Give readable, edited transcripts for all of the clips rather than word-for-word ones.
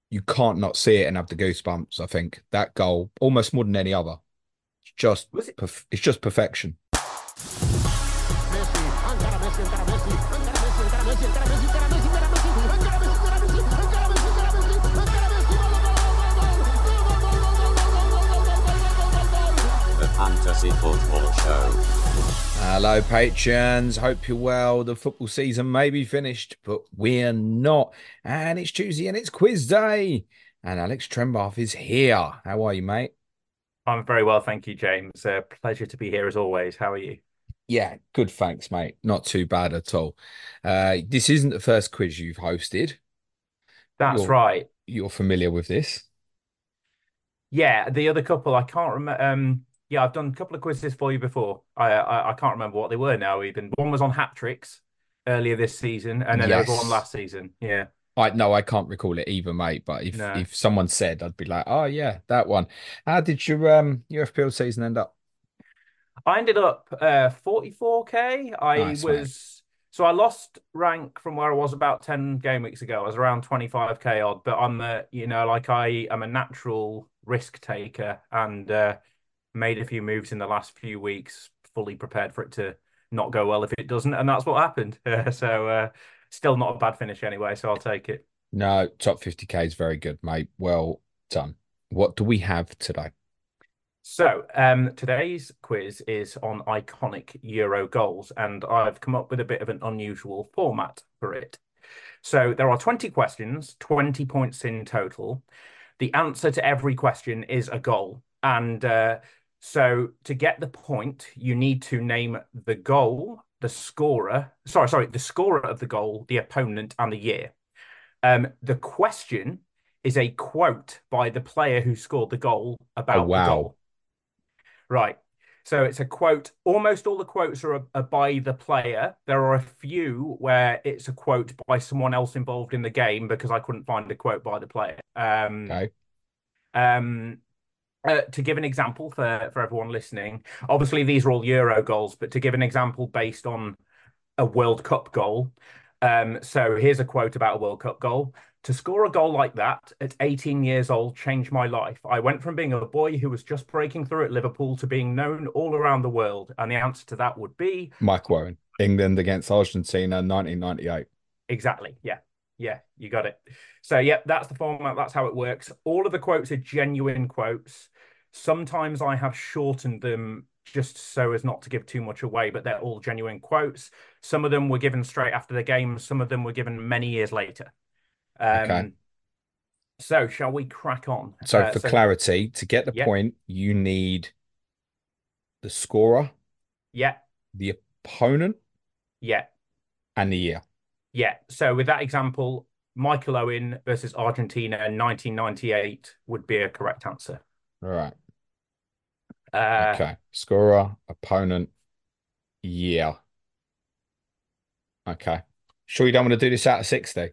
you can't not see it and have the goosebumps. I think that goal, almost more than any other, it's just Was it? it's just perfection. Messi, encara Messi, encara Messi, encara Messi, encara Messi, encara Messi, encara Messi, encara Messi, encara Messi, encara Messi, encara Messi, encara Messi, encara Messi, The Fantasy Football Show. Hello, patrons. Hope you're well. The football season may be finished, but we're not. And it's Tuesday and it's quiz day. And Alex Trembath is here. How are you, mate? I'm very well, thank you, James. Pleasure to be here as always. How are you? Yeah, good. Thanks, mate. Not too bad at all. This isn't the first quiz you've hosted. That's You're right. you're familiar with this. Yeah, the other couple I can't remember. Yeah, I've done a couple of quizzes for you before. I can't remember what they were now. Even one was on hat tricks earlier this season, and then there was one Yes. last season. Yeah, I can't recall it either, mate. But if no, if someone said, I'd be like, oh yeah, that one. How did your FPL season end up? I ended up 44k. Nice, mate. I lost rank from where I was about 10 game weeks ago. I was around 25k odd, but I'm like I am a natural risk taker and made a few moves in the last few weeks, fully prepared for it to not go well if it doesn't, and that's what happened. Still not a bad finish anyway, so I'll take it. No, top 50k is very good, mate. Well done. What do we have today? Today's quiz is on iconic Euro goals, and I've come up with a bit of an unusual format for it. So, there are 20 questions, 20 points in total. The answer to every question is a goal. And to get the point, you need to name the goal, the scorer, sorry, the scorer of the goal, the opponent, and the year. The question is a quote by the player who scored the goal Oh, about the wow. goal. Right. So it's a quote. Almost all the quotes are by the player. There are a few where it's a quote by someone else involved in the game because I couldn't find a quote by the player. Okay. Um, to give an example for everyone listening, obviously these are all Euro goals, but to give an example based on a World Cup goal. So here's a quote about a World Cup goal. To score a goal like that at 18 years old changed my life. I went from being a boy who was just breaking through at Liverpool to being known all around the world. And the answer to that would be Mike Warren, England against Argentina, 1998. exactly. Yeah. Yeah, you got it. So, yeah, that's the format. That's how it works. All of the quotes are genuine quotes. Sometimes I have shortened them just so as not to give too much away, but they're all genuine quotes. Some of them were given straight after the game, some of them were given many years later. Okay. Um, so, shall we crack on? So for clarity, to get the Yeah, point, you need the scorer, yeah, the opponent, yeah, and the year. yeah. So, with that example, Michael Owen versus Argentina in 1998 would be a correct answer. All right. Uh, Okay. Scorer, opponent, year. Okay. Sure you don't want to do this out of 60?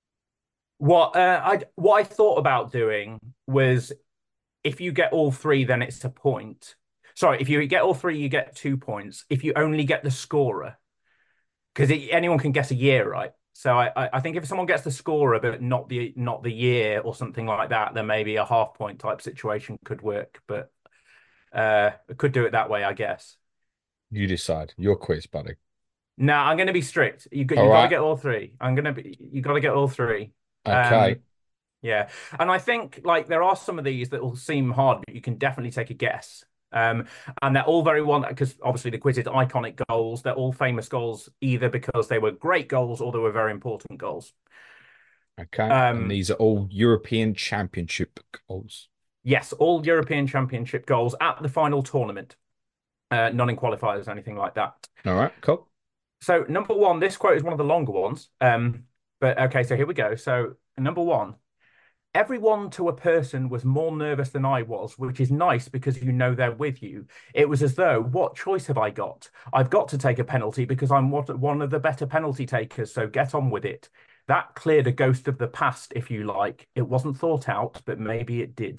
what I thought about doing was if you get all three, then it's a point. Sorry, if you get all three, you get 2 points. If you only get the scorer, because anyone can guess a year, right? So I think if someone gets the scorer but not the year or something like that, then maybe a half point type situation could work. But could do it that way, I guess. You decide. Your quiz, buddy. No, I'm going to be strict. All You got to right. get all three. You got to get all three. Okay. Um, Yeah. And I think like there are some of these that will seem hard, but you can definitely take a guess. And they're all very one because obviously the quiz is iconic goals. They're all famous goals, either because they were great goals or they were very important goals. Okay. And Um, these are all European Championship goals. yes, all European Championship goals at the final tournament, none in qualifiers or anything like that. All right. Cool. So number one, this quote is one of the longer ones. But okay, so here we go. So number one. Everyone to a person was more nervous than I was, which is nice because you know they're with you. It was as though, what choice have I got? I've got to take a penalty because I'm one of the better penalty takers, so get on with it. That cleared a ghost of the past, if you like. It wasn't thought out, but maybe it did.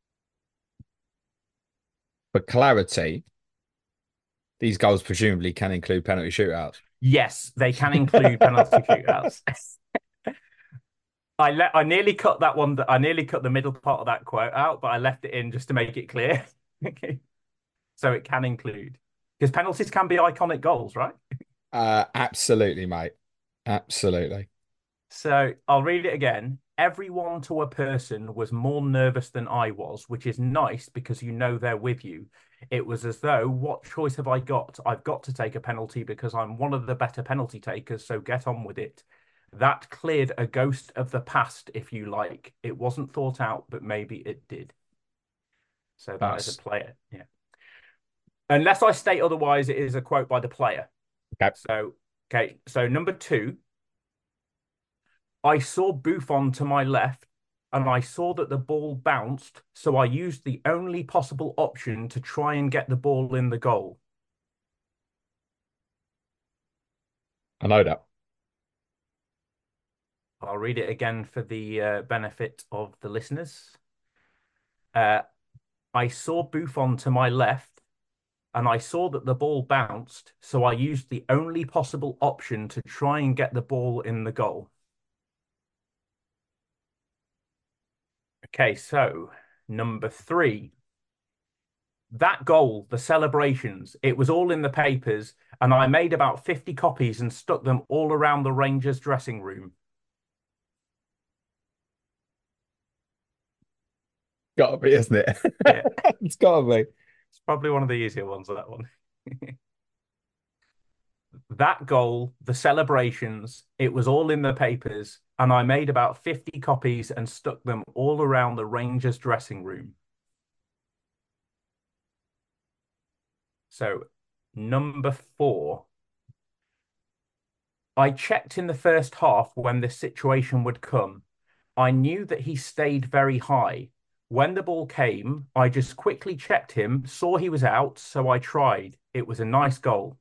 For clarity, these goals presumably can include penalty shootouts. Yes, they can include penalty shootouts. I nearly cut that one. I nearly cut the middle part of that quote out, but I left it in just to make it clear. Okay. So it can include because penalties can be iconic goals, right? Absolutely, mate. Absolutely. So I'll read it again. Everyone to a person was more nervous than I was, which is nice because you know they're with you. It was as though, what choice have I got? I've got to take a penalty because I'm one of the better penalty takers, so get on with it. That cleared a ghost of the past, if you like. It wasn't thought out, but maybe it did. So that is a Nice. player. Yeah. Unless I state otherwise, it is a quote by the player. Okay. So, okay. So number two, I saw Buffon to my left and I saw that the ball bounced, so I used the only possible option to try and get the ball in the goal. I know that. I'll read it again for the benefit of the listeners. Uh, I saw Buffon to my left and I saw that the ball bounced, so I used the only possible option to try and get the ball in the goal. Okay, so number three. That goal, the celebrations, it was all in the papers, and I made about 50 copies and stuck them all around the Rangers dressing room. Gotta be, isn't it? Yeah, It's gotta be. it's probably one of the easier ones, that one. That goal, the celebrations, it was all in the papers, and I made about 50 copies and stuck them all around the Rangers dressing room. So, number four. I checked in the first half when this situation would come. I knew that he stayed very high. When the ball came, I just quickly checked him, saw he was out, so I tried. It was a nice goal.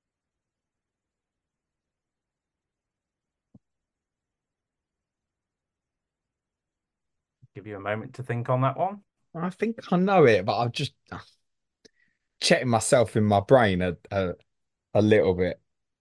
Give you a moment to think on that one. I think I know it, but I'm just checking myself in my brain a little bit.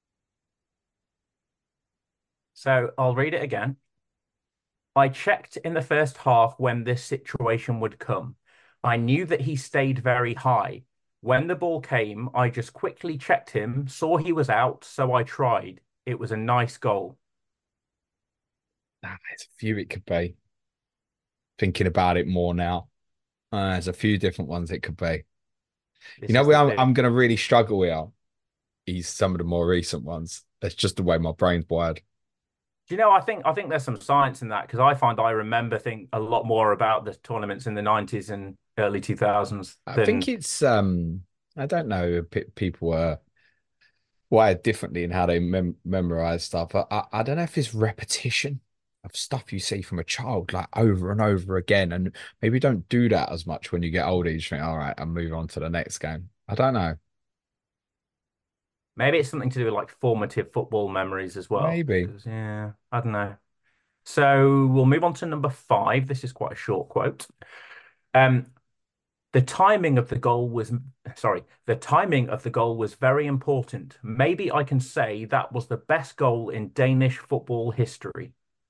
So I'll read it again. I checked in the first half when this situation would come. I knew that he stayed very high. When the ball came, I just quickly checked him, saw he was out, so I tried. It was a nice goal. There's a few it could be. Thinking about it more now. There's a few different ones it could be. This You know is where the I'm bit. going to really struggle with is some of the more recent ones. That's just the way my brain's wired. Do you know, I think there's some science in that because I find I remember think a lot more about the tournaments in the 90s and early 2000s I think than it's I don't know, people are wired differently in how they memorize stuff. I don't know if it's repetition of stuff you see from a child like over and over again, and maybe don't do that as much when you get older. You just think, all right, I'll move on to the next game. I don't know. maybe it's something to do with like formative football memories as well. Maybe. 'Cause, yeah, I don't know. So we'll move on to number five. This is quite a short quote. Um, the timing of the goal was, sorry, the timing of the goal was very important. Maybe I can say that was the best goal in Danish football history.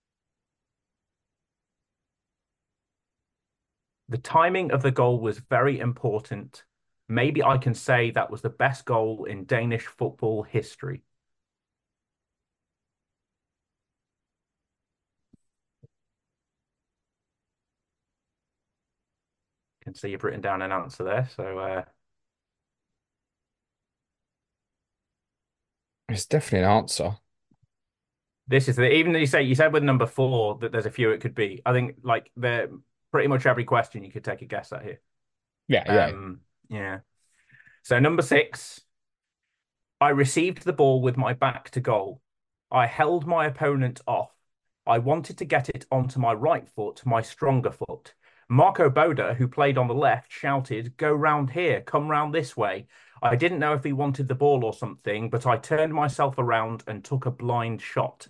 The timing of the goal was very important. Maybe I can say that was the best goal in Danish football history. Can see you've written down an answer there. So It's definitely an answer. this is the even though you said with number four that there's a few it could be. I think like the pretty much every question you could take a guess at here. Yeah, yeah. Yeah. So number six, I received the ball with my back to goal. I held my opponent off. I wanted to get it onto my right foot, my stronger foot. Marco Boda, who played on the left, shouted, "Go round here, come round this way." I didn't know if he wanted the ball or something, but I turned myself around and took a blind shot.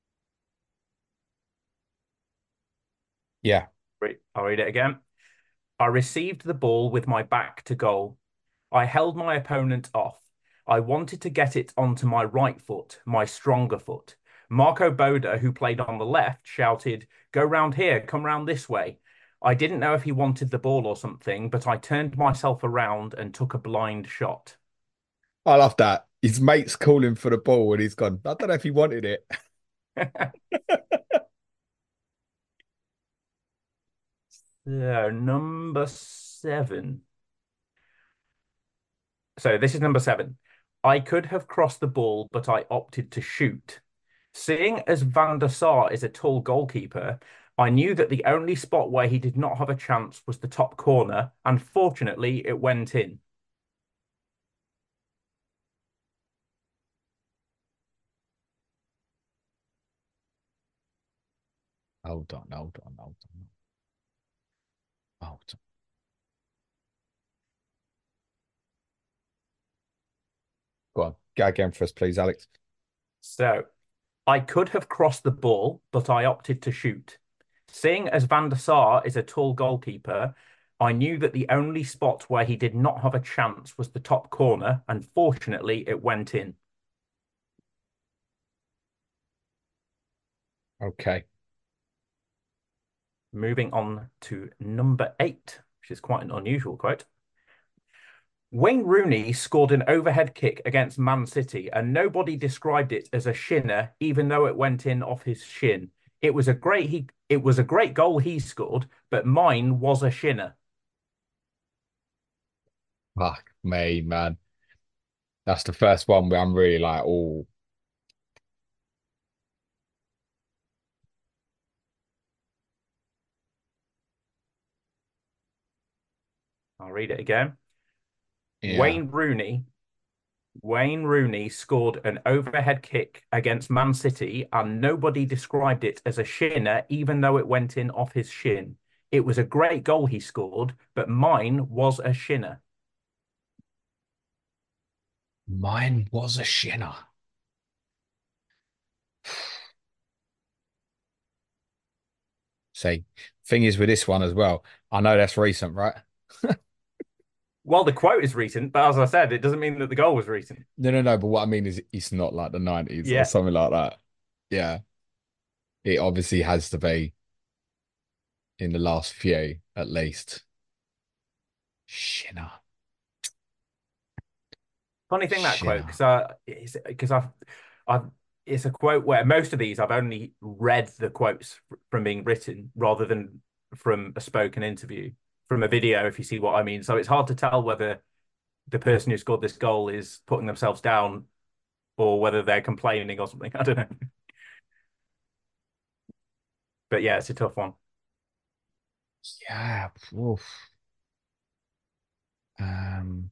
Yeah. I'll read it again. I received the ball with my back to goal. I held my opponent off. I wanted to get it onto my right foot, my stronger foot. Marco Boda, who played on the left, shouted, "Go round here, come round this way." I didn't know if he wanted the ball or something, but I turned myself around and took a blind shot. I love that. His mate's calling for the ball and he's gone, I don't know if he wanted it. So, number 7. So, this is number 7. I could have crossed the ball, but I opted to shoot. Seeing as Van der Sar is a tall goalkeeper, I knew that the only spot where he did not have a chance was the top corner, and fortunately, it went in. Hold on, hold on, hold on. Hold on. Go on. Go again for us, please, Alex. So, I could have crossed the ball, but I opted to shoot. Seeing as Van der Sar is a tall goalkeeper, I knew that the only spot where he did not have a chance was the top corner, and fortunately, it went in. Okay. Moving on to number 8, which is quite an unusual quote. Wayne Rooney scored an overhead kick against Man City, and nobody described it as a shinner, even though it went in off his shin. It was a great goal he scored, but mine was a shinner. Fuck me, man. That's the first one where I'm really like, oh, I'll read it again. yeah. Wayne Rooney scored an overhead kick against Man City, and nobody described it as a shinner, even though it went in off his shin. It was a great goal he scored, but mine was a shinner. Mine was a shinner. See, thing is with this one as well, I know that's recent, right? Well, the quote is recent, but as I said, it doesn't mean that the goal was recent. No, no, no. But what I mean is it's not like the 90s or Yeah. something like that. Yeah. It obviously has to be in the last few, at least. Shinner. Funny thing that quote, Shinner. because I've it's a quote where most of these I've only read the quotes from being written rather than from a spoken interview, from a video, if you see what I mean. So it's hard to tell whether the person who scored this goal is putting themselves down or whether they're complaining or something. I don't know. But yeah, it's a tough one. Yeah. Oof. Um,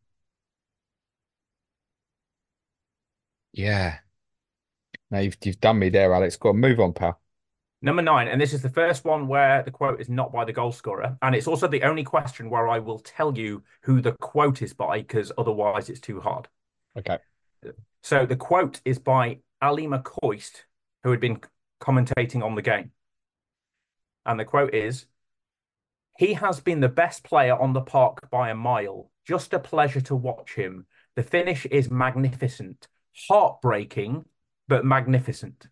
yeah. Now you've done me there, Alex. Go on, move on, pal. Number 9, and this is the first one where the quote is not by the goal scorer. And it's also the only question where I will tell you who the quote is by, because otherwise it's too hard. Okay. So the quote is by Ali McCoist, who had been commentating on the game. And the quote is, "He has been the best player on the park by a mile. Just a pleasure to watch him. The finish is magnificent. Heartbreaking, but magnificent."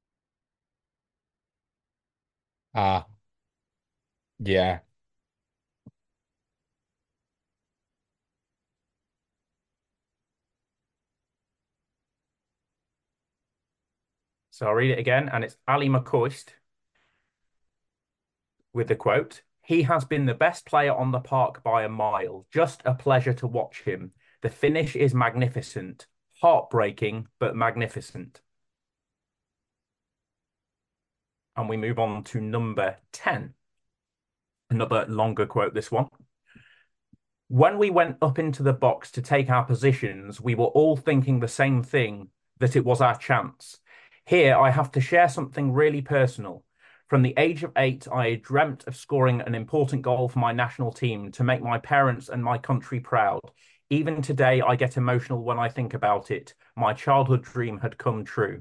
Ah, yeah. So I'll read it again, and it's Ali McCoist with the quote, "He has been the best player on the park by a mile. Just a pleasure to watch him. The finish is magnificent. Heartbreaking, but magnificent." And we move on to number 10. Another longer quote, this one. "When we went up into the box to take our positions, we were all thinking the same thing, that it was our chance. Here, I have to share something really personal. From the age of 8, I dreamt of scoring an important goal for my national team to make my parents and my country proud. Even today, I get emotional when I think about it. My childhood dream had come true."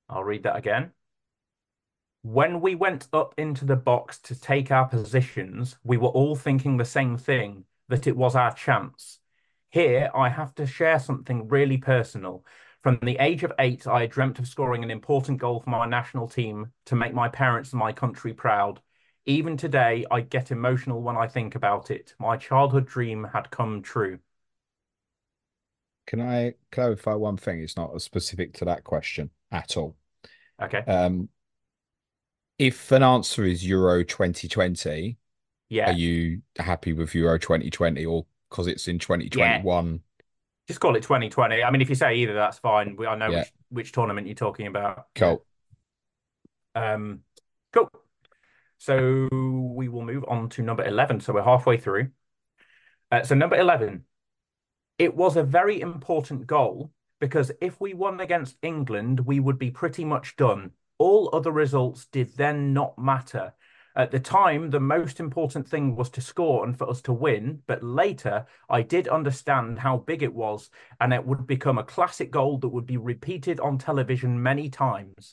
I'll read that again. When we went up into the box to take our positions, we were all thinking the same thing, that it was our chance. Here, I have to share something really personal. From the age of 8, I dreamt of scoring an important goal for my national team to make my parents and my country proud. Even today, I get emotional when I think about it. My childhood dream had come true. Can I clarify one thing? It's not specific to that question at all. Okay. Um, if an answer is Euro 2020, are Yeah. you happy with Euro 2020 or because it's in Yeah. 2021? Just call it 2020. I mean, if you say either, that's fine. I know Yeah, which tournament you're talking about. Yeah. cool. Um, cool. So we will move on to number 11. So we're halfway through. So number 11, it was a very important goal because if we won against England, we would be pretty much done. All other results did then not matter. At the time, the most important thing was to score and for us to win, but later I did understand how big it was, and it would become a classic goal that would be repeated on television many times.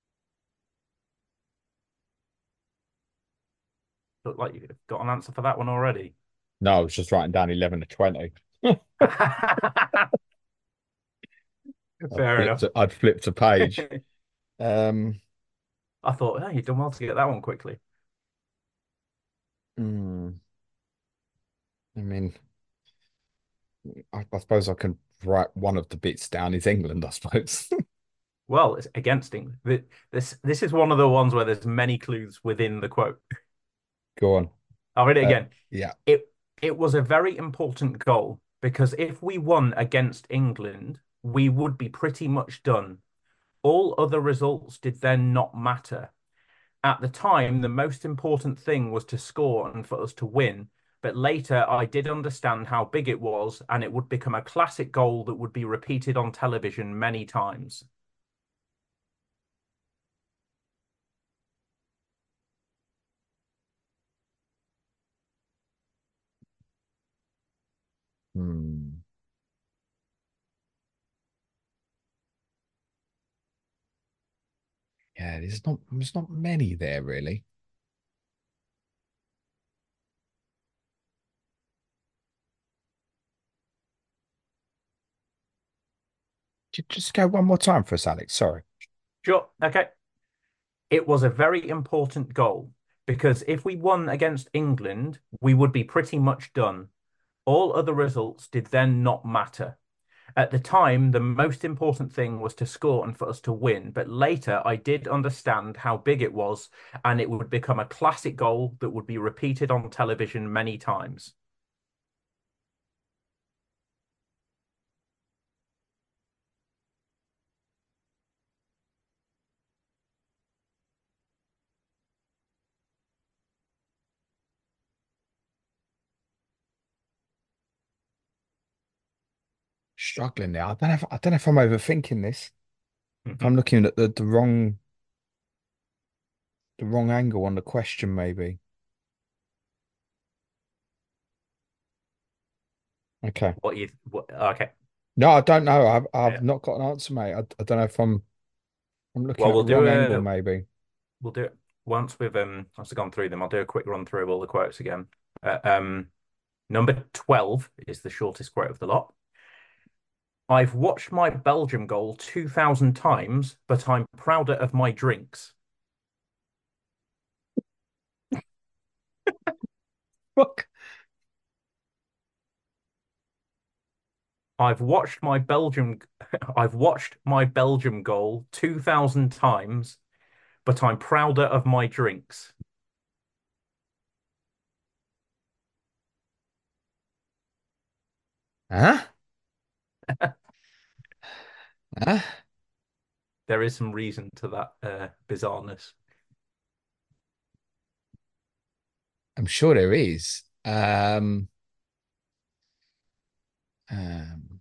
Look like you've got an answer for that one already. No, I was just writing down 11 to 20. Fair enough. I'd flipped a page. Um, I thought, oh, you've done well to get that one quickly. hmm, I mean, I suppose I can write one of the bits down is England, I suppose. Well, it's against England. This is one of the ones where there's many clues within the quote. Go on. I'll read it Uh, again. yeah. It was a very important goal because if we won against England, we would be pretty much done. All other results did then not matter. At the time, the most important thing was to score and for us to win. But later, I did understand how big it was, and it would become a classic goal that would be repeated on television many times. Hmm. Yeah, there's not many there really. Just go one more time for us, Alex. Sorry. Sure. Okay. It was a very important goal because if we won against England, we would be pretty much done. All other results did then not matter. At the time, the most important thing was to score and for us to win, but later I did understand how big it was, and it would become a classic goal that would be repeated on television many times. Struggling there. I don't know if I'm overthinking this. If I'm Mhm. looking at the wrong angle on the question, maybe. Okay. Okay. No, I don't know. I've Yeah. not got an answer, mate. I don't know if I'm looking Well, at the wrong angle, maybe. we'll do it once we've gone through them. I'll do a quick run through of all the quotes again. Uh, um, Number 12 is the shortest quote of the lot. I've watched my Belgium goal 2,000 times, but I'm prouder of my drinks. Fuck. I've watched my Belgium I've watched my Belgium goal 2,000 times, but I'm prouder of my drinks. Huh? Huh? There is some reason to that bizarreness. I'm sure there is. Um,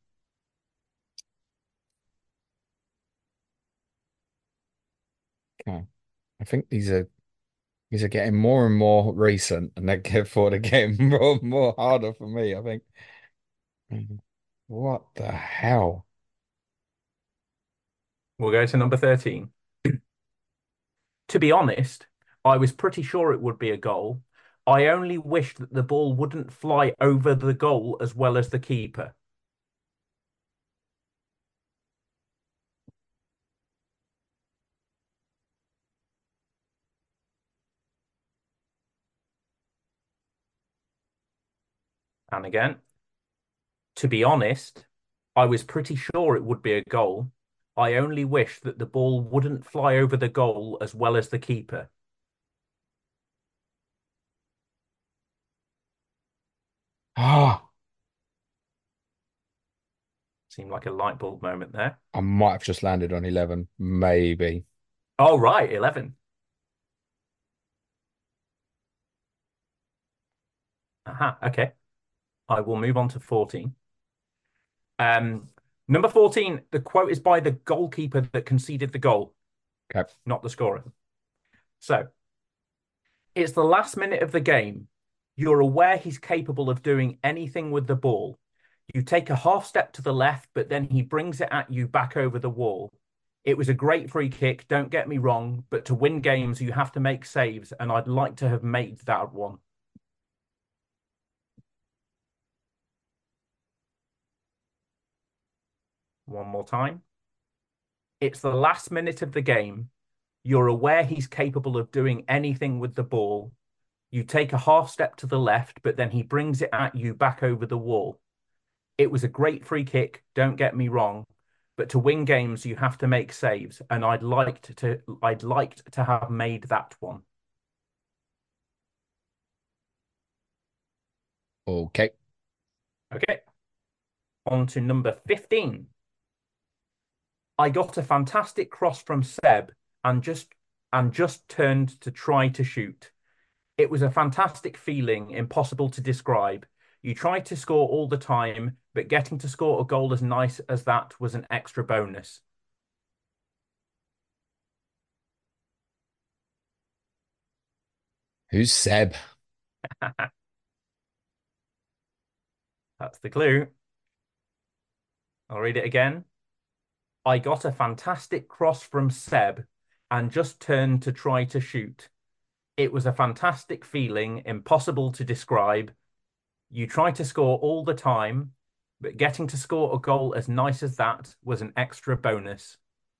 okay. I think these are getting more and more recent, and they're getting more and more harder for me, I think. What the hell? We'll go to number 13. To be honest, I was pretty sure it would be a goal. I only wished that the ball wouldn't fly over the goal as well as the keeper. And again, to be honest, I was pretty sure it would be a goal. I only wished that the ball wouldn't fly over the goal as well as the keeper. Ah, Seemed like a light bulb moment there. I might have just landed on 11, maybe. Oh, right, 11. Aha, okay. I will move on to 14. Um, Number 14, the quote is by the goalkeeper that conceded the goal, Okay. not the scorer. So, it's the last minute of the game. You're aware he's capable of doing anything with the ball. You take a half step to the left, but then he brings it at you back over the wall. It was a great free kick, don't get me wrong, but to win games, you have to make saves, and I'd like to have made that one. One more time. It's the last minute of the game. You're aware he's capable of doing anything with the ball. You take a half step to the left, but then he brings it at you back over the wall. It was a great free kick, don't get me wrong, but to win games you have to make saves, and I'd liked to have made that one. Okay. Okay. On to number 15. I got a fantastic cross from Seb and just turned to try to shoot. It was a fantastic feeling, impossible to describe. You try to score all the time, but getting to score a goal as nice as that was an extra bonus. Who's Seb? That's the clue. I'll read it again. I got a fantastic cross from Seb and just turned to try to shoot. It was a fantastic feeling, impossible to describe. You try to score all the time, but getting to score a goal as nice as that was an extra bonus.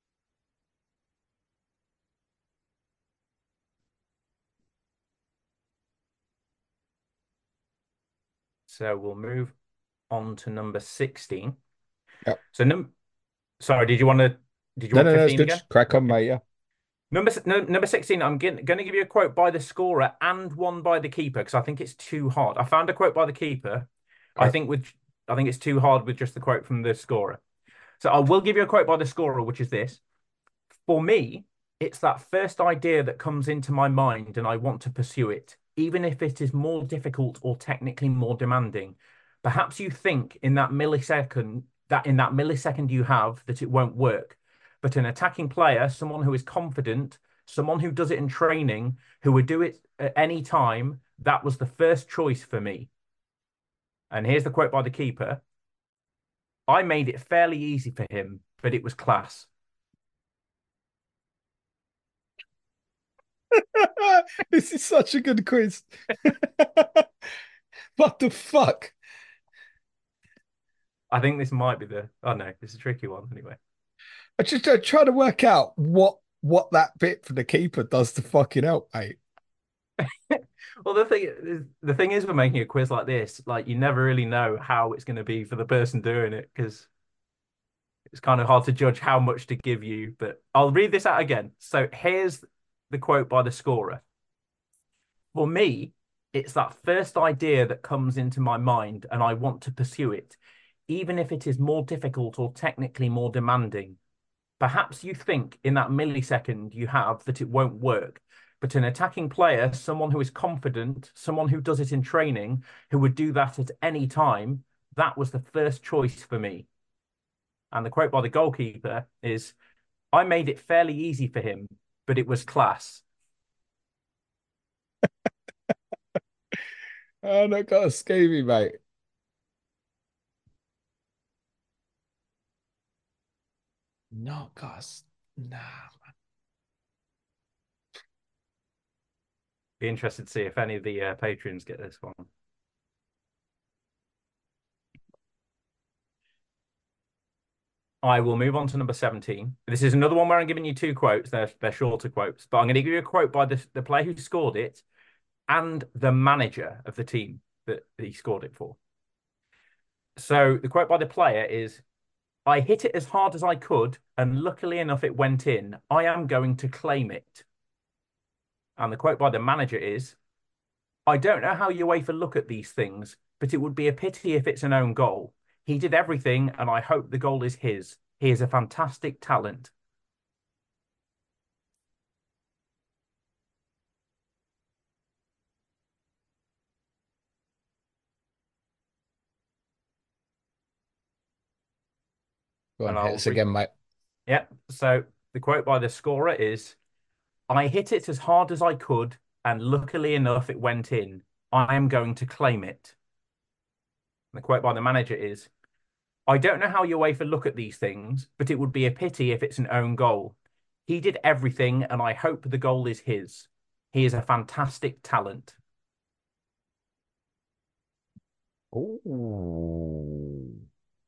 So we'll move on to number 16. Yep. So sorry, did you No, want no, no, it's 15 good. again? Just crack on, mate. Yeah. Number 16, I'm going to give you a quote by the scorer and one by the keeper because I think it's too hard. I found a quote by the keeper. I Okay. think it's too hard with just the quote from the scorer. So I will give you a quote by the scorer, which is this. For me, it's that first idea that comes into my mind and I want to pursue it, even if it is more difficult or technically more demanding. Perhaps you think in that millisecond you have that it won't work. But an attacking player, someone who is confident, someone who does it in training, who would do it at any time, that was the first choice for me. And here's the quote by the keeper. I made it fairly easy for him, but it was class. This is such a good quiz. What the fuck? I think this might be oh no, it's a tricky one anyway. I just trying to work out what that bit for the keeper does to fucking help, mate. Well, the thing is, we're making a quiz like this. Like, you never really know how it's going to be for the person doing it because it's kind of hard to judge how much to give you. But I'll read this out again. So here's the quote by the scorer. For me, it's that first idea that comes into my mind, and I want to pursue it, even if it is more difficult or technically more demanding. Perhaps you think in that millisecond you have that it won't work, but an attacking player, someone who is confident, someone who does it in training, who would do that at any time, that was the first choice for me. And the quote by the goalkeeper is, I made it fairly easy for him, but it was class. Oh, no, got a scaby, mate. Not Gus. Nah. Be interested to see if any of the patrons get this one. I will move on to number 17. This is another one where I'm giving you two quotes. They're shorter quotes, but I'm going to give you a quote by the player who scored it and the manager of the team that he scored it for. So the quote by the player is, I hit it as hard as I could, and luckily enough, it went in. I am going to claim it. And the quote by the manager is, I don't know how UEFA look at these things, but it would be a pity if it's an own goal. He did everything, and I hope the goal is his. He is a fantastic talent. Go on, And hit I'll us read. again, mate. Yeah. So the quote by the scorer is, I hit it as hard as I could, and luckily enough, it went in. I am going to claim it. And the quote by the manager is, I don't know how UEFA look at these things, but it would be a pity if it's an own goal. He did everything, and I hope the goal is his. He is a fantastic talent. Ooh.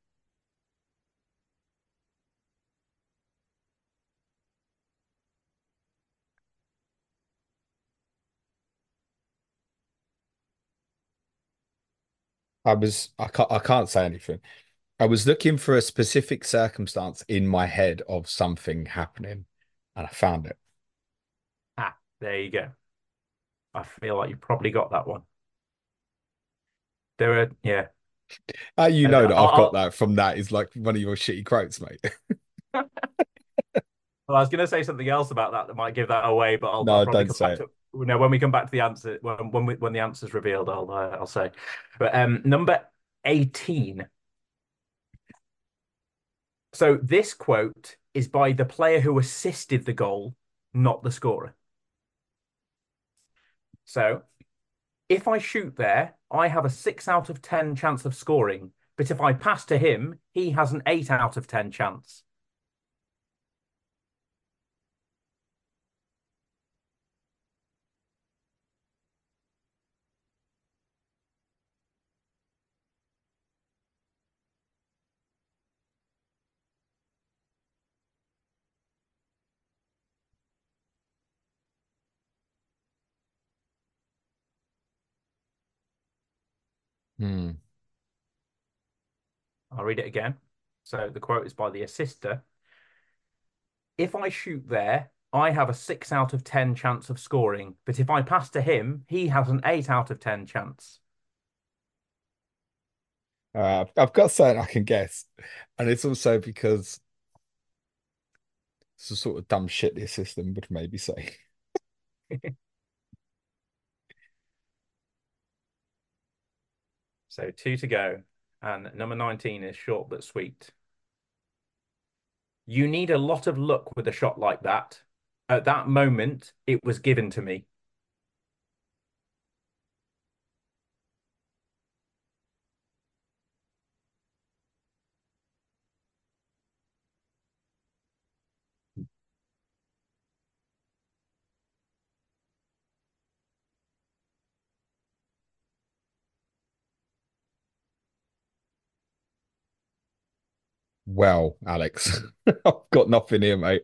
I can't say anything. I was looking for a specific circumstance in my head of something happening, and I found it. Ah, there you go. I feel like you probably got that one. There are, yeah. How you And know that I've got I'll, that from that is like one of your shitty quotes, mate. well, I was going to say something else about that might give that away, but I'll No, probably don't come say back it. to when we come back to the answer when the answer's revealed, I'll say. But number 18. So this quote is by the player who assisted the goal, not the scorer. So if I shoot there, I have a 6 out of 10 chance of scoring. But if I pass to him, he has an 8 out of 10 chance. Hmm. I'll read it again. So the quote is by the assister. If I shoot there, I have a 6 out of 10 chance of scoring. But if I pass to him, he has an 8 out of 10 chance. I've got something I can guess, and it's also because it's the sort of dumb shit this system would maybe say. So two to go. And number 19 is short but sweet. You need a lot of luck with a shot like that. At that moment, it was given to me. Well, Alex, I've got nothing here, mate.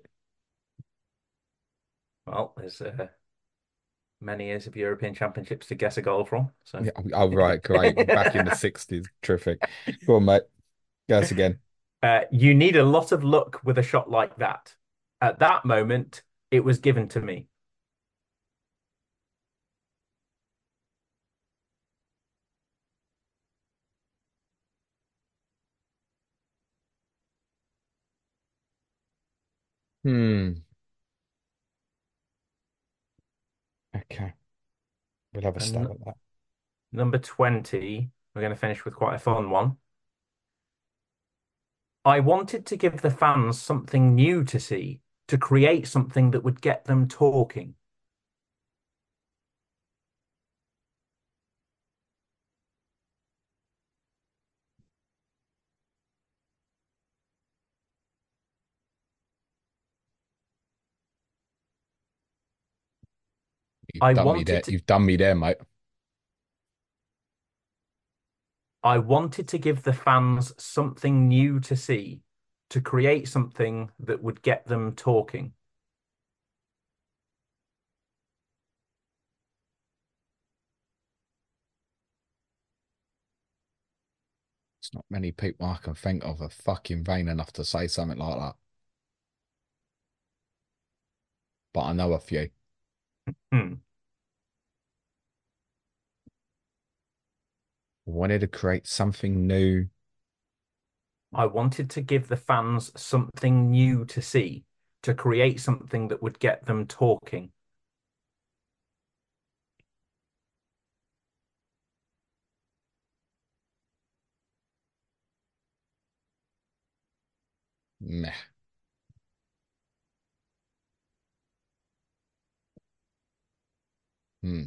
Well, there's many years of European Championships to guess a goal from. So Yeah, oh, right, great. Back in the 60s. Terrific. Go on, mate. Guess again. You need a lot of luck with a shot like that. At that moment, it was given to me. Hmm. Okay. We'll have a stab And at that. number 20, we're going to finish with quite a fun one. I wanted to give the fans something new to see, to create something that would get them talking. You've done me there. You've done me there, mate. I wanted to give the fans something new to see, to create something that would get them talking. It's not many people I can think of are fucking vain enough to say something like that. But I know a few. Hmm. Wanted to create something new. I wanted to give the fans something new to see, to create something that would get them talking. Meh. Hmm.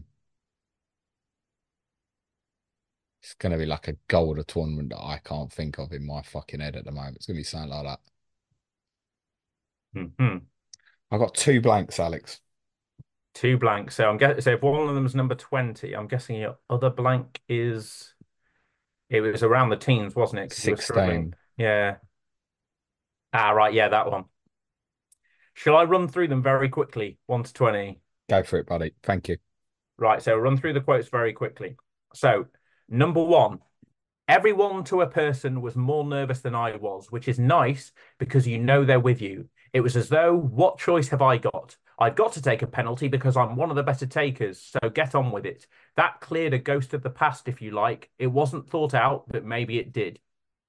It's going to be like a goal of a tournament that I can't think of in my fucking head at the moment. It's going to be something like that. Mm-hmm. I've got 2 blanks, Alex. 2 blanks. So I'm guessing. So if one of them is number 20, I'm guessing your other blank is. It was around the teens, wasn't it? Because you were struggling. 16. Yeah. Ah, right. Yeah, that one. Shall I run through them very quickly? 1 to 20. Go for it, buddy. Thank you. Right. So run through the quotes very quickly. So number 1. Everyone to a person was more nervous than I was, which is nice because you know they're with you. It was as though, what choice have I got? I've got to take a penalty because I'm one of the better takers, so get on with it. That cleared a ghost of the past, if you like. It wasn't thought out, but maybe it did.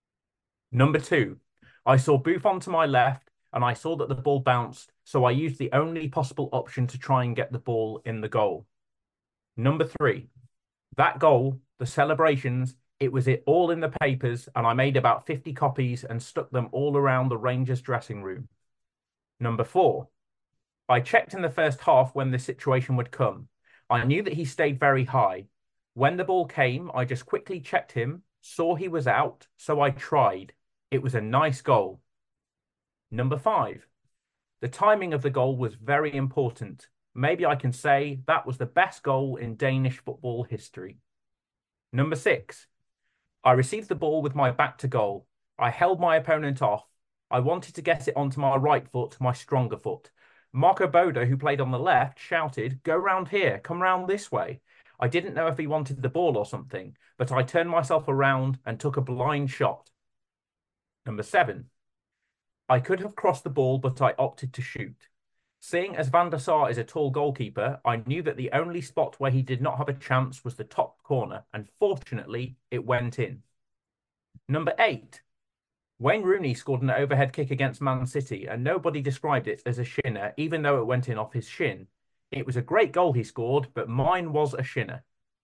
Number 2, I saw Buffon to my left and I saw that the ball bounced, so I used the only possible option to try and get the ball in the goal. Number 3, that goal, the celebrations, it was all in the papers, and I made about 50 copies and stuck them all around the Rangers dressing room. Number 4, I checked in the first half when the situation would come. I knew that he stayed very high. When the ball came, I just quickly checked him, saw he was out, so I tried. It was a nice goal. Number 5, the timing of the goal was very important. Maybe I can say that was the best goal in Danish football history. Number 6, I received the ball with my back to goal. I held my opponent off. I wanted to get it onto my right foot, my stronger foot. Marco Boda, who played on the left, shouted, "Go round here, come round this way." I didn't know if he wanted the ball or something, but I turned myself around and took a blind shot. Number 7, I could have crossed the ball, but I opted to shoot. Seeing as Van der Sar is a tall goalkeeper, I knew that the only spot where he did not have a chance was the top corner, and fortunately, it went in. Number 8, Wayne Rooney scored an overhead kick against Man City, and nobody described it as a shinner, even though it went in off his shin. It was a great goal he scored, but mine was a shinner.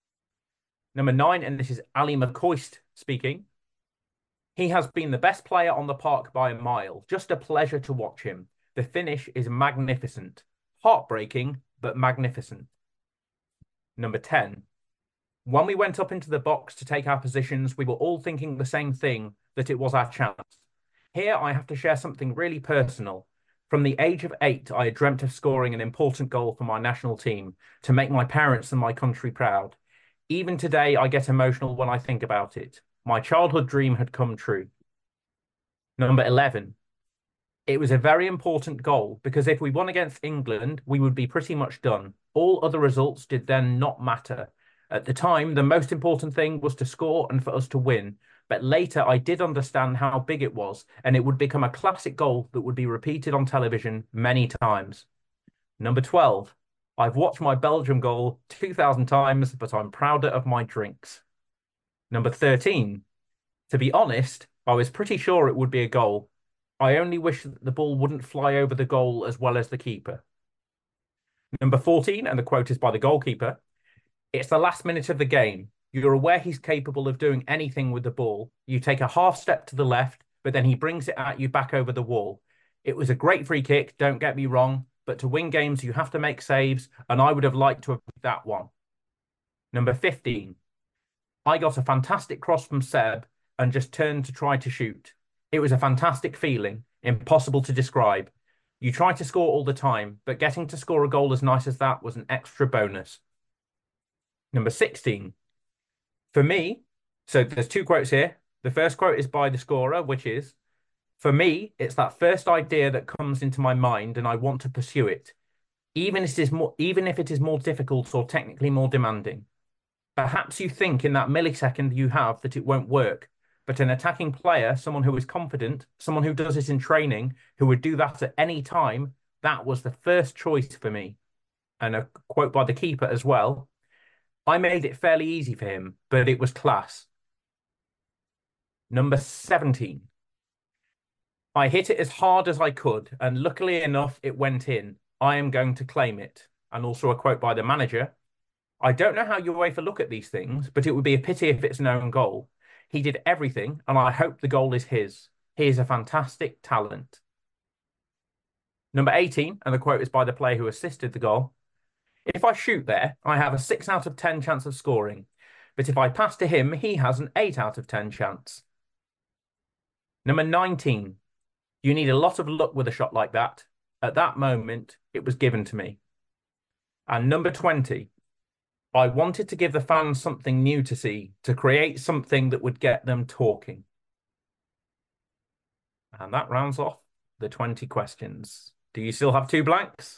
Number 9, and this is Ali McCoist speaking. He has been the best player on the park by a mile. Just a pleasure to watch him. The finish is magnificent. Heartbreaking, but magnificent. Number 10. When we went up into the box to take our positions, we were all thinking the same thing, that it was our chance. Here I have to share something really personal. From the age of 8, I had dreamt of scoring an important goal for my national team to make my parents and my country proud. Even today, I get emotional when I think about it. My childhood dream had come true. Number 11. It was a very important goal because if we won against England, we would be pretty much done. All other results did then not matter. At the time, the most important thing was to score and for us to win. But later, I did understand how big it was, and it would become a classic goal that would be repeated on television many times. Number 12. I've watched my Belgium goal 2,000 times, but I'm prouder of my drinks. Number 13. To be honest, I was pretty sure it would be a goal. I only wish that the ball wouldn't fly over the goal as well as the keeper. Number 14, and the quote is by the goalkeeper. It's the last minute of the game. You're aware he's capable of doing anything with the ball. You take a half step to the left, but then he brings it at you back over the wall. It was a great free kick, don't get me wrong, but to win games, you have to make saves, and I would have liked to have that one. Number 15. I got a fantastic cross from Seb and just turned to try to shoot. It was a fantastic feeling, impossible to describe. You try to score all the time, but getting to score a goal as nice as that was an extra bonus. Number 16. For me, so there's two quotes here. The first quote is by the scorer, which is, for me, it's that first idea that comes into my mind and I want to pursue it, even if it is more difficult or technically more demanding. Perhaps you think in that millisecond you have that it won't work, but an attacking player, someone who is confident, someone who does it in training, who would do that at any time, that was the first choice for me. And a quote by the keeper as well. I made it fairly easy for him, but it was class. Number 17. I hit it as hard as I could, and luckily enough, it went in. I am going to claim it. And also a quote by the manager. I don't know how UEFA look at these things, but it would be a pity if it's an own goal. He did everything, and I hope the goal is his. He is a fantastic talent. Number 18, and the quote is by the player who assisted the goal. If I shoot there, I have a 6 out of 10 chance of scoring. But if I pass to him, he has an 8 out of 10 chance. Number 19, you need a lot of luck with a shot like that. At that moment, it was given to me. And number 20, I wanted to give the fans something new to see, to create something that would get them talking. And that rounds off the 20 questions. Do you still have 2 blanks?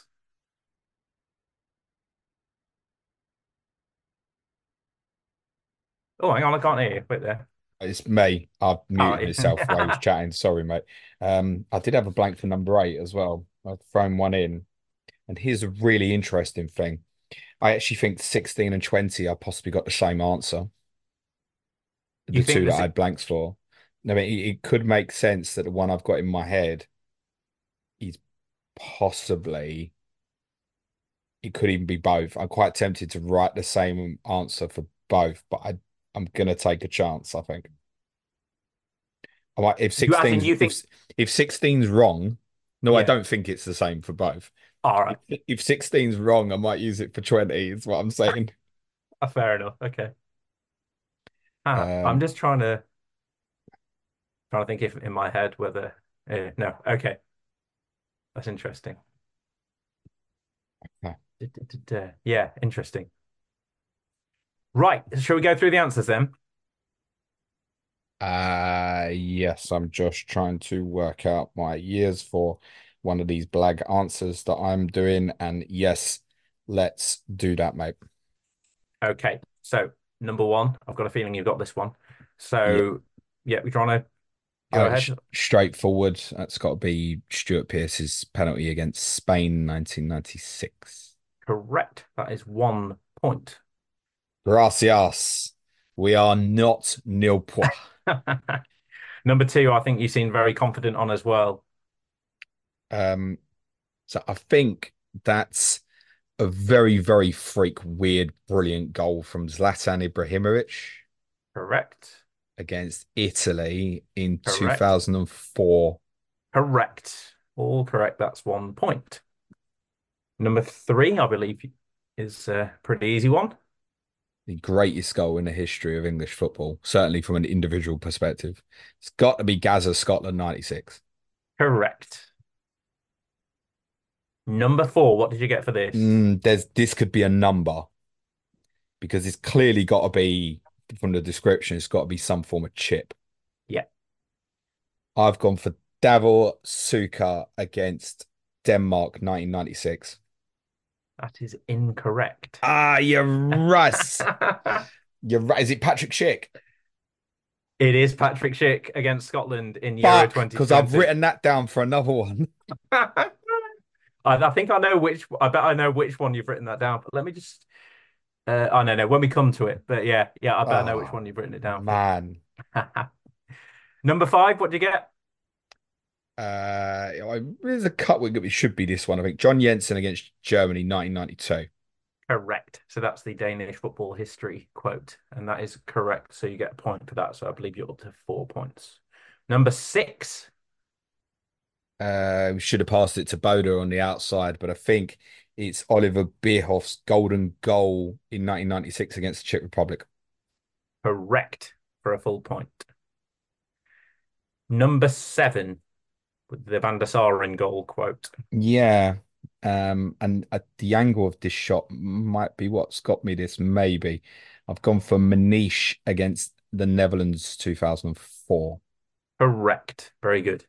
Oh, hang on, I can't hear you. Wait there. It's me. I've muted Oh, myself while I was yeah. chatting. Sorry, mate. I did have a blank for number 8 as well. I've thrown one in. And here's a really interesting thing. I actually think 16 and 20, I possibly got the same answer. You The think two that this? I had blanks for. I mean, it could make sense that the one I've got in my head is possibly, it could even be both. I'm quite tempted to write the same answer for both, but I'm gonna take a chance, I think. I might if You as in 16's you think? if 16's wrong, no, I Yeah. don't think it's the same for both. All right. If 16's wrong, I might use it for 20, is what I'm saying. Fair enough. Okay. I'm Um, just trying to think if in my head whether no. Okay, that's interesting. Yeah, interesting. Right. Shall we go through the answers then? yes, I'm just trying to work out my years for one of these blag answers that I'm doing, and yes, let's do that, mate. Okay. So number one, I've got a feeling you've got this one. Yeah, So yeah, we're trying to go sh ahead. straightforward. That's got to be Stuart Pearce's penalty against Spain, 1996. Correct. That is 1 point. Gracias. We are not nil point. Number two, I think you seem very confident on as well. Um, so I think that's a very, very freak, weird, brilliant goal from Zlatan Ibrahimovic Correct. against Italy in Correct. 2004. Correct. All correct. That's 1 point. Number three, I believe, is a pretty easy one. The greatest goal in the history of English football, certainly from an individual perspective. It's got to be Gaza, Scotland, 96. Correct. Number four, what did you get for this? This could be a number because it's clearly got to be, from the description, it's got to be some form of chip. Yeah. I've gone for Davor Suker against Denmark, 1996. That is incorrect. Ah, you're right. You're right. Is it Patrick Schick? It is Patrick Schick against Scotland in Euro Fuck, because I've 2020. written that down for another one. I think I know which. I bet I know which one you've written that down. But let me just. Oh no, when we come to it. But yeah, I bet I know which Oh, one you've written it down for. man. Number five, what do you get? There's a cut. It should be this one, I think. John Jensen against Germany, 1992. Correct. So that's the Danish football history quote, and that is correct. So you get a point for that. So I believe you're up to 4 points. Number six. We should have passed it to Boda on the outside, but I think it's Oliver Bierhoff's golden goal in 1996 against the Czech Republic. Correct for a full point. Number seven. with the Van der Sar in goal quote. Yeah. And the angle of this shot might be what's got me this, maybe. I've gone for Maniche against the Netherlands 2004. Correct. Very good.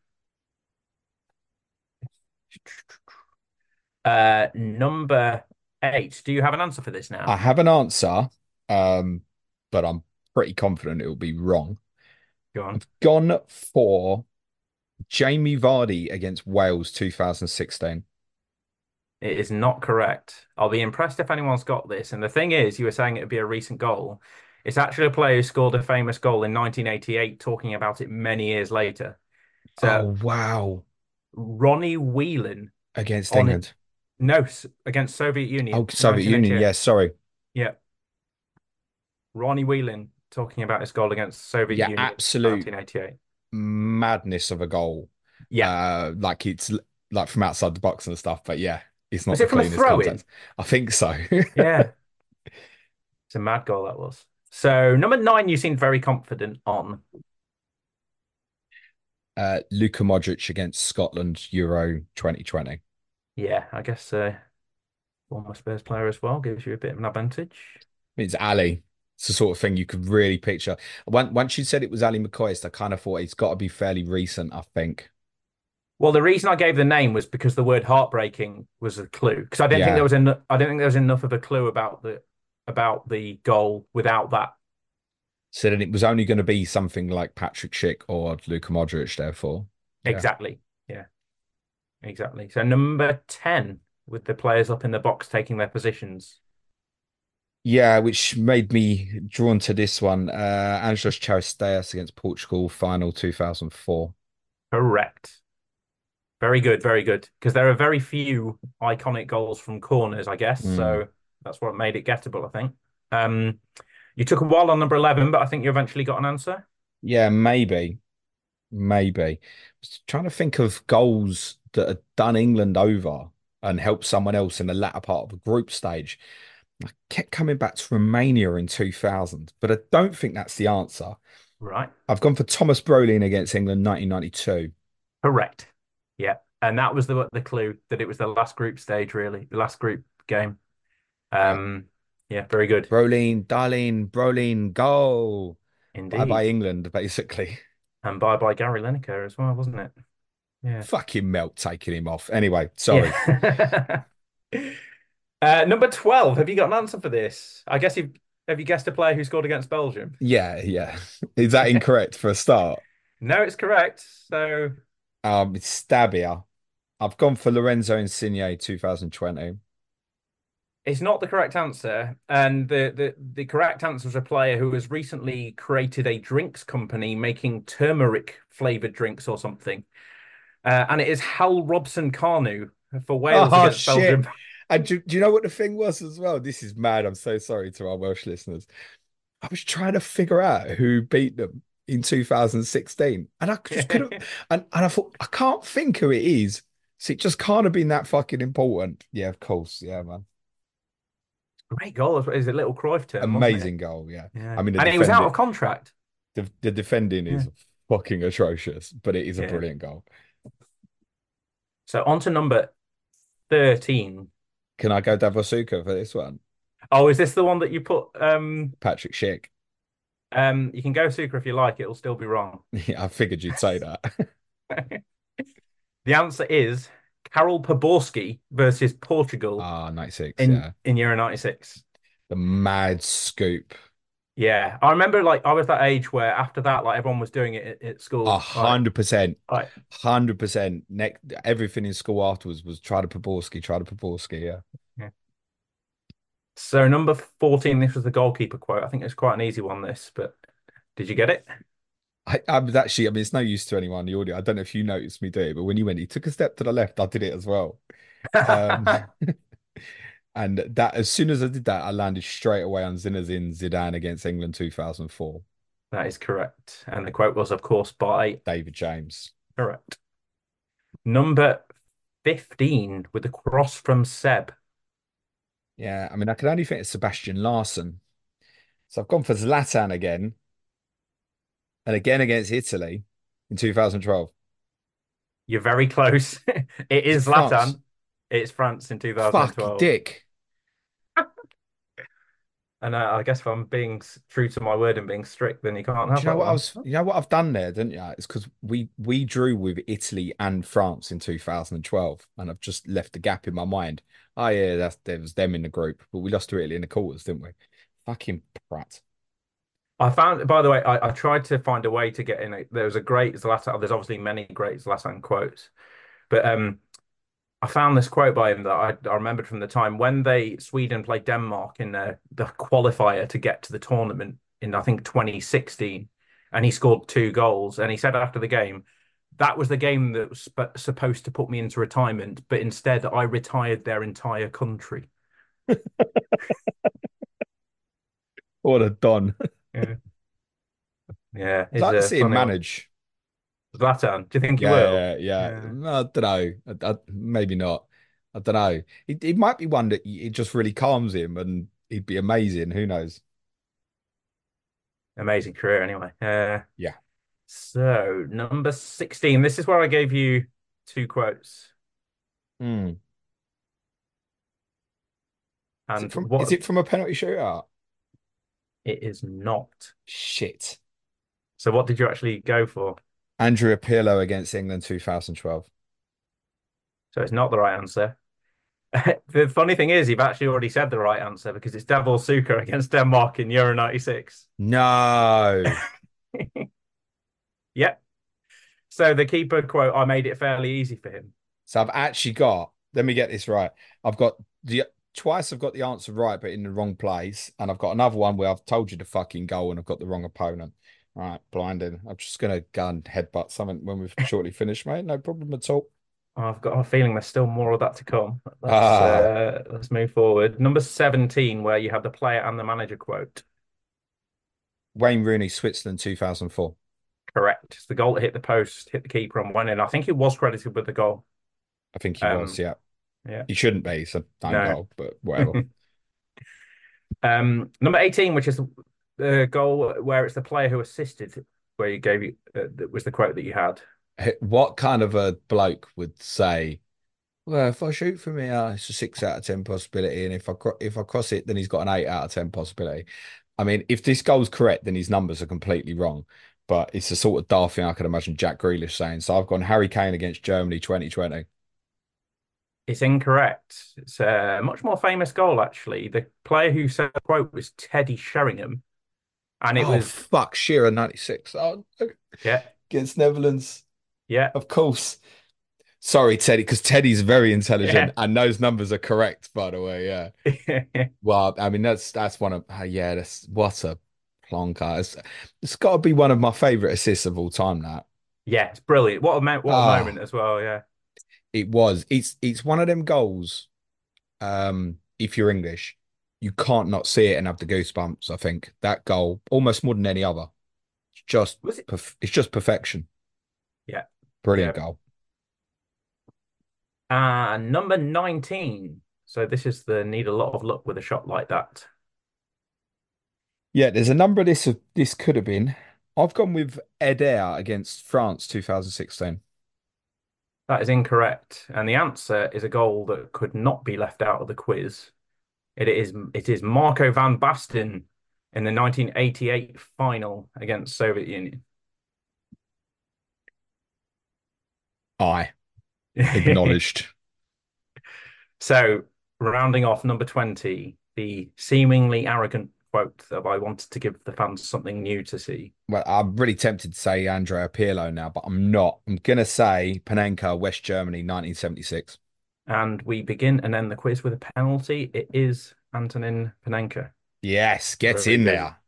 Number 8. Do you have an answer for this I now? have an answer, um, but I'm pretty confident it will be wrong. Go on. I've gone for Jamie Vardy against Wales 2016. It is not correct. I'll be impressed if anyone's got this. And the thing is, you were saying it would be a recent goal. It's actually a player who scored a famous goal in 1988, talking about it many years later. So Oh, wow. Ronnie Whelan Against on it. England. No, against Soviet Oh, Union, Soviet Union. 1988. Yes, sorry. Yeah. Ronnie Whelan talking about his goal against Soviet Yeah, Union, absolute 1988. madness of a goal. Yeah. Like it's like from outside the box and stuff, but yeah, it's not Was the it from a cleanest throw in? contact. I think so. Yeah. It's a mad goal that was. So number 9, you seemed very confident on. Luka Modric against Scotland Euro 2020. Yeah, I guess former Spurs player as well gives you a bit of an advantage. It's Ali. It's the sort of thing you could really picture. Once you said it was Ali McCoist, I kind of thought it's got to be fairly recent, I think. Well, the reason I gave the name was because the word heartbreaking was a clue. Because Yeah. I didn't think there was enough of a clue about the goal without that. So then it was only going to be something like Patrick Schick or Luka Modric, therefore. Yeah. Exactly. Yeah, exactly. So number 10 with the players up in the box taking their positions. Yeah, which made me drawn to this one. Angelos Charisteas against Portugal, final 2004. Correct. Very good, very good. Because there are very few iconic goals from corners, I guess. Mm. So that's what made it gettable, I think. Um, you took a while on number 11, but I think you eventually got an answer. Yeah, maybe. Maybe. I was trying to think of goals that had done England over and helped someone else in the latter part of the group stage. I kept coming back to Romania in 2000, but I don't think that's the answer. Right. I've gone for Thomas Brolin against England 1992. Correct. Yeah. And that was the clue that it was the last group stage, really, the last group game. Yeah. Um, yeah, very good. Brolin, Darlene, Brolin, goal. Bye Indeed. bye England, basically. And bye Gary Lineker as well, wasn't it? Yeah. Fucking melt taking him off. Anyway, sorry. Yeah. Number 12. Have you got an answer for this? I guess have you guessed a player who scored against Belgium? Yeah, yeah. Is that incorrect for a start? No, it's correct. So It's Stabia. I've gone for Lorenzo Insigne 2020. it's not the correct answer. And the correct answer is a player who has recently created a drinks company making turmeric flavored drinks or something. And it is Hal Robson Carnu for Wales Oh against shit. Belgium. And do you know what the thing was as well? This is mad. I'm so sorry to our Welsh listeners. I was trying to figure out who beat them in 2016. And I just couldn't. And I thought, I can't think who it is. So it just can't have been that fucking important. Yeah, of course. Yeah, man. Great goal. It's a little Cruyff term, wasn't it? Amazing goal. Yeah. Yeah. I mean, And he was out of contract. the defending Yeah. is fucking atrocious, but it is a Yeah. brilliant goal. So on to number 13. Can I go Davosuka for this one? Oh, is this the one that you put? Patrick Schick. You can go Sucre if you like. It'll still be wrong. Yeah, I figured you'd say that. The answer is Karol Poborski versus Portugal 96, in yeah. in Euro 96. The mad scoop. Yeah, I remember like I was that age where after that, like everyone was doing it at school. 100%. Like, 100%. Everything in school afterwards was try to Poborski, yeah. yeah. So number 14, this was the goalkeeper quote. I think it's quite an easy one, this, but did you get it? I was actually, I mean, it's no use to anyone in the audio. I don't know if you noticed me do it, but when you went, he took a step to the left, I did it as well. Um, and that, as soon as I did that, I landed straight away on Zinedine Zidane against England 2004. That is correct. And the quote was, of course, by David James. correct. Number 15 with the cross from Seb. Yeah, I mean, I can only think of Sebastian Larsson. So I've gone for Zlatan again. And again against Italy in 2012. You're very close. It Is it is France? Zlatan. It's France in Fuck, 2012. dick. And I guess if I'm being true to my word and being strict, then you can't Do have you know that what I one. was? You know what I've done there, didn't you? It's because we drew with Italy and France in 2012, and I've just left the gap in my mind. Oh yeah, there was them in the group, but we lost to Italy in the quarters, didn't we? Fucking prat. I found, by the way, I tried to find a way to get in. There was a great Zlatan. There's obviously many great Zlatan quotes, but I found this quote by him that I remembered from the time when Sweden played Denmark in the qualifier to get to the tournament in I think 2016, and he scored 2 goals. And he said after the game, that was the game that was supposed to put me into retirement, but instead I retired their entire country. What a don. Yeah, yeah, I'd it's like to a see him funny one. manage. Zlatan, do you think he will? Yeah, yeah, yeah. Yeah, I don't know. Maybe not. I don't know. It might be one that it just really calms him, and he'd be amazing. Who knows? amazing career anyway. Yeah. So number 16. This is where I gave you 2 quotes. Hmm. And Is what it from a penalty shootout? it is not. Shit. So what did you actually go for? Andrea Pirlo against England 2012. So it's not the right answer. The funny thing is, you've actually already said the right answer because it's Davor Suker against Denmark in Euro 96. No. Yep. So the keeper quote, I made it fairly easy for him. So I've actually got, let me get this right. I've got the twice I've got the answer right, but in the wrong place. And I've got another one where I've told you the fucking goal and I've got the wrong opponent. All right, blinding. I'm just gonna go and headbutt something when we've shortly finished, mate. No problem at all. I've got a feeling there's still more of that to come. Ah, Let's move forward. Number 17, where you have the player and the manager quote. Wayne Rooney, Switzerland 2004. Correct. It's the goal that hit the post, hit the keeper and went in. I think he was credited with the goal. I think he was, Um, yeah. yeah. He shouldn't be, so don't No. goal, but whatever. Number 18, which is the goal where it's the player who assisted, where you gave you that was the quote that you had. What kind of a bloke would say, well, if I shoot from here, it's a 6 out of 10 possibility, and if I cross it, then he's got an 8 out of 10 possibility. I mean, if this goal's correct, then his numbers are completely wrong. But it's the sort of daft thing I could imagine Jack Grealish saying. So I've gone Harry Kane against Germany 2020. It's incorrect. It's a much more famous goal, actually. The player who said the quote was Teddy Sheringham, and it Oh was fuck, Shearer 96. Oh, no. yeah, Against Netherlands, yeah, of course. Sorry, Teddy, because Teddy's very intelligent yeah. and those numbers are correct, by the way. Yeah. Well, I mean that's one of yeah, that's what a plonker. It's got to be one of my favorite assists of all time. That Yeah, it's brilliant. What a moment ah, as well. Yeah, it was. It's one of them goals. If you're English, you can't not see it and have the goosebumps. I think that goal almost more than any other. It's just was it? it's just perfection. Yeah, Brilliant yeah. goal. Number 19. So this is the need a lot of luck with a shot like that. Yeah, there's a number of this could have been. I've gone with Eder against France 2016. That is incorrect. And the answer is a goal that could not be left out of the quiz. It is Marco van Basten in the 1988 final against Soviet Union. Aye, acknowledged. So rounding off number 20, the seemingly arrogant quote that I wanted to give the fans something new to see. Well, I'm really tempted to say Andrea Pirlo now, but I'm not. I'm gonna say Panenka, West Germany, 1976. And we begin and end the quiz with a penalty. It is Antonin Panenka. Yes, get Very in good. there.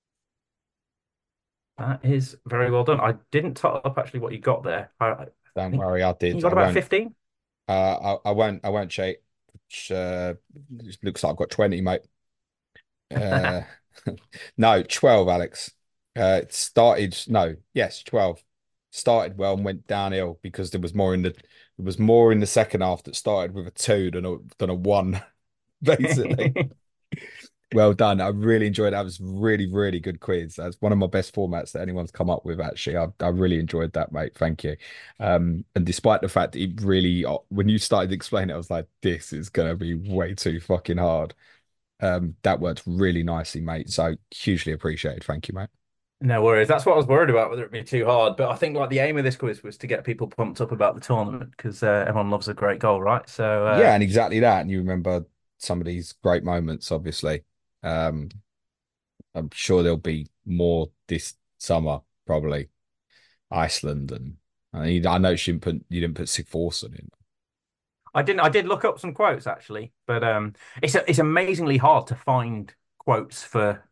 That is very well done. I didn't tot up actually what you got there. I Don't think worry, I you did. got I about won't. 15. I won't. I won't cheat. Which looks like I've got 20, mate. Uh, no, 12, Alex. It started. No, yes, 12. Started well and went downhill because there was more in the second half that started with a two than a one, basically. Well done. I really enjoyed it. That was really, really good quiz. That's one of my best formats that anyone's come up with, actually. I really enjoyed that, mate. Thank you. And despite the fact that it really, when you started explaining it, I was like, this is going to be way too fucking hard. That worked really nicely, mate. So hugely appreciated. Thank you, mate. No worries. That's what I was worried about, whether it'd be too hard. But I think like the aim of this quiz was to get people pumped up about the tournament because everyone loves a great goal, right? So Yeah, and exactly that. And you remember some of these great moments, obviously. Um, I'm sure there'll be more this summer, probably. Iceland and I know you didn't put Sigforsson in. I didn't. I did look up some quotes actually, but it's amazingly hard to find quotes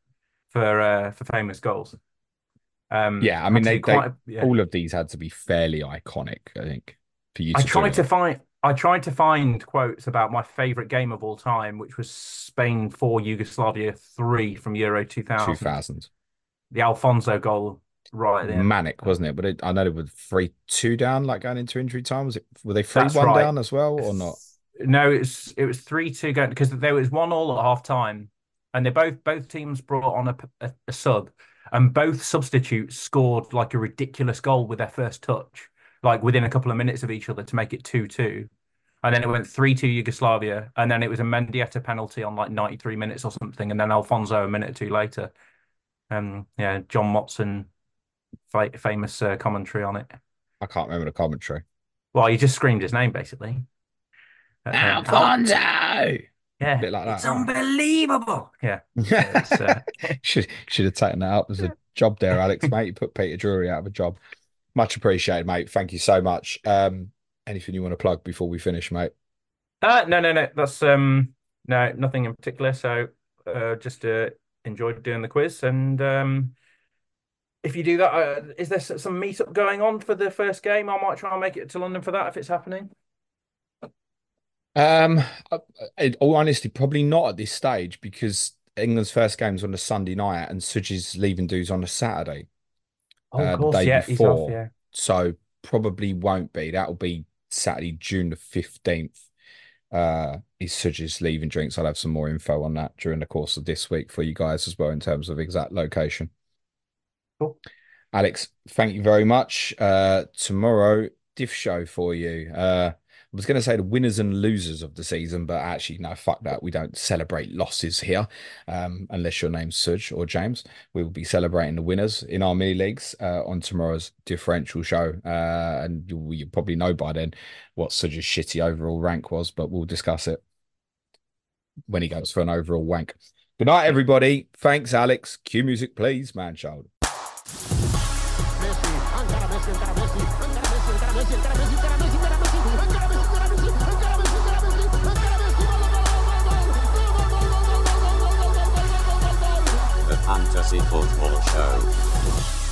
for famous goals. Yeah, I mean had to they do quite yeah. all of these had to be fairly iconic, I think, for you I to do tried it. to find. I tried to find quotes about my favorite game of all time, which was Spain 4, Yugoslavia 3 from Euro 2000. 2000. The Alfonso goal right at the end. Manic, wasn't it? But I know they were 3-2 down, like going into injury time. Were they That's 3-1 right. down as well, or not? No, it was 3-2 going because there was 1-1 at half time, and they both teams brought on a sub, and both substitutes scored like a ridiculous goal with their first touch, like within a couple of minutes of each other to make it 2-2. And then it went 3-2 Yugoslavia, and then it was a Mendieta penalty on like 93 minutes or something, and then Alfonso a minute or two later. Yeah, John Motson, famous commentary on it. I can't remember the commentary. Well, he just screamed his name basically. Alfonso! Yeah, Bit like that. it's unbelievable. Yeah, should have taken that up as a job there, Alex, mate. You put Peter Drury out of a job. Much appreciated, mate. Thank you so much. Anything you want to plug before we finish, mate? No. That's no, nothing in particular. So just enjoyed doing the quiz, and if you do that, is there some meetup going on for the first game? I might try and make it to London for that if it's happening. In all honesty, probably not at this stage because England's first game's on a Sunday night and Suj's leaving dues on a Saturday. Oh, of The course, day yeah, he's off, before. yeah. So probably won't be. That'll be Saturday, June the 15th. Is Suj's leaving drinks. I'll have some more info on that during the course of this week for you guys as well in terms of exact location. Cool. Alex, thank you very much. Tomorrow, diff show for you. I was going to say the winners and losers of the season, but actually, no, fuck that. We don't celebrate losses here, unless your name's Suj or James. We will be celebrating the winners in our mini leagues on tomorrow's differential show. And you probably know by then what Suj's shitty overall rank was, but we'll discuss it when he goes for an overall wank. Good night, everybody. Thanks, Alex. Cue music, please, man child. The Fantasy Football Show.